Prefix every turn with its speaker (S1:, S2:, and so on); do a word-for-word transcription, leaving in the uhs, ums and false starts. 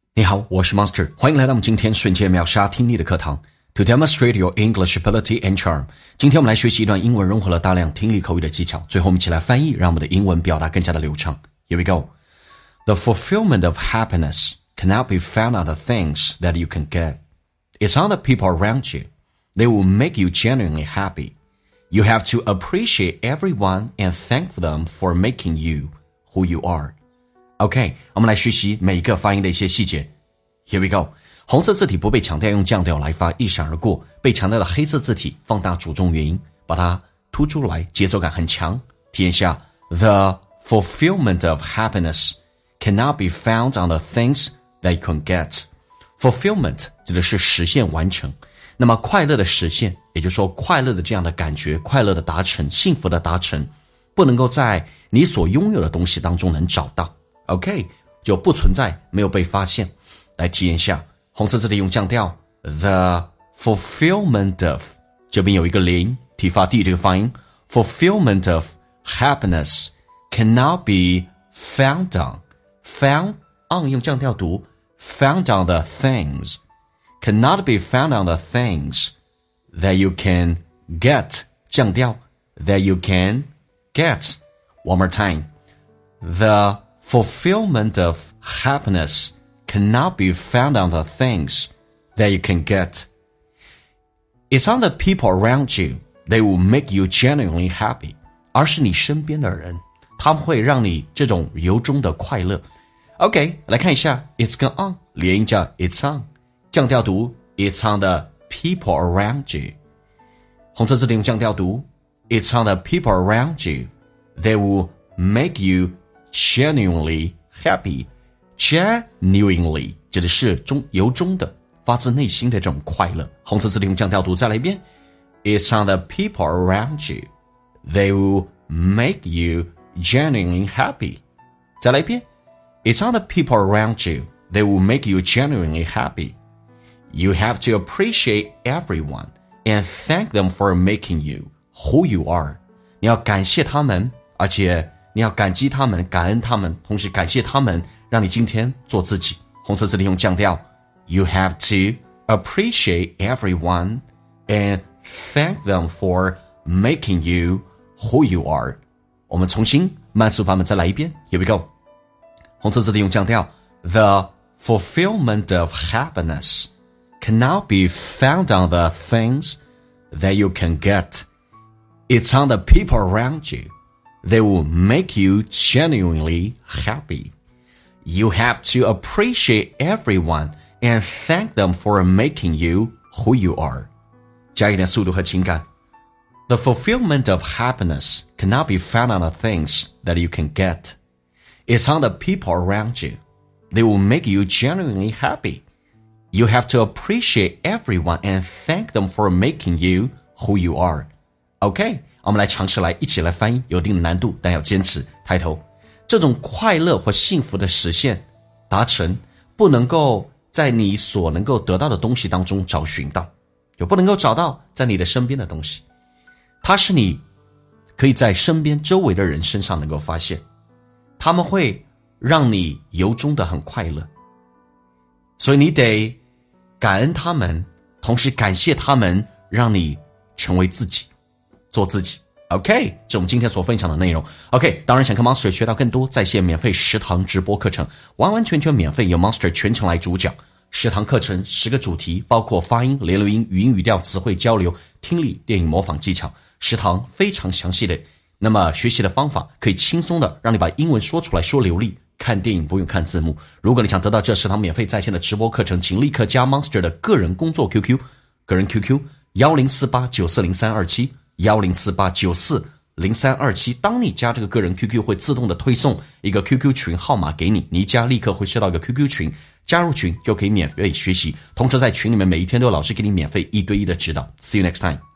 S1: 你好，我是 Monster， 欢迎来到我们今天瞬间秒杀听力的课堂。To demonstrate your English ability and charm， 今天我们来学习一段英文融合了大量听力口语的技巧，最后我们一起来翻译，让我们的英文表达更加的流畅。Here we go. The fulfillment of happiness cannot be found on the things that you can get. It's on the people around you. They will make you genuinely happy. You have to appreciate everyone and thank them for making you who you are.OK， 我们来学习每一个发音的一些细节。Here we go。红色字体不被强调用降调来发，一闪而过；被强调的黑色字体放大主重元音，把它突出来，节奏感很强。体验下 ：The fulfillment of happiness cannot be found on the things that you can get. Fulfillment 指的是实现、完成。那么快乐的实现，也就是说快乐的这样的感觉，快乐的达成，幸福的达成，不能够在你所拥有的东西当中能找到。OK， 就不存在，没有被发现。来体验一下，红色字体用降调 ，the fulfillment of 这边有一个零，体发 D 这个发音 ，fulfillment of happiness cannot be found on found on 用降调读 ，found on the things cannot be found on the things that you can get 降调 that you can get one more time the fulfillment of happiness cannot be found on the things that you can get. It's on the people around you. They will make you genuinely happy. 而是你身边的人，他们会让你这种由衷的快乐。OK， 来看一下 It's gone on 连音叫 It's on 降调读 It's on the people around you 红色字体用降调读 It's on the people around you. They will make you genuinely happy. Genuinely 指的是中由衷的发自内心的这种快乐。红色字体用降调读，再来一遍。It's on the people around you. They will make you genuinely happy. 再来一遍。It's on the people around you. They will make you genuinely happy. You have to appreciate everyone and thank them for making you who you are. 你要感谢他们，而且你要感激他们，感恩他们，同时感谢他们，让你今天做自己。红色字体用降调 You have to appreciate everyone and thank them for making you who you are. 我们重新慢速版本再来一遍 Here we go. 红色字体用降调 The fulfillment of happiness cannot be found on the things that you can get. It's on the people around you.They will make you genuinely happy. You have to appreciate everyone and thank them for making you who you are. 加一点速度和情感。The fulfillment of happiness cannot be found on the things that you can get. It's on the people around you. They will make you genuinely happy. You have to appreciate everyone and thank them for making you who you are. Okay?我们来尝试来一起来翻译，有一定的难度，但要坚持。抬头，这种快乐或幸福的实现、达成，不能够在你所能够得到的东西当中找寻到，就不能够找到在你的身边的东西。它是你可以在身边周围的人身上能够发现，他们会让你由衷的很快乐。所以你得感恩他们，同时感谢他们，让你成为自己。做自己 OK 这是我们今天所分享的内容 OK 当然想跟 Monster 学到更多在线免费十堂直播课程完完全全免费由 Monster 全程来主讲十堂课程十个主题包括发音连留音语音语调词汇交流听力电影模仿技巧十堂非常详细的那么学习的方法可以轻松的让你把英文说出来说流利看电影不用看字幕如果你想得到这十堂免费在线的直播课程请立刻加 Monster 的个人工作 Q Q 个人 Q Q 一零四八九四零三二七一零四八九四零三二七当你加这个个人 Q Q 会自动的推送一个 Q Q 群号码给你你一加立刻会收到一个 Q Q 群加入群就可以免费学习同时在群里面每一天都有老师给你免费一对一的指导 See you next time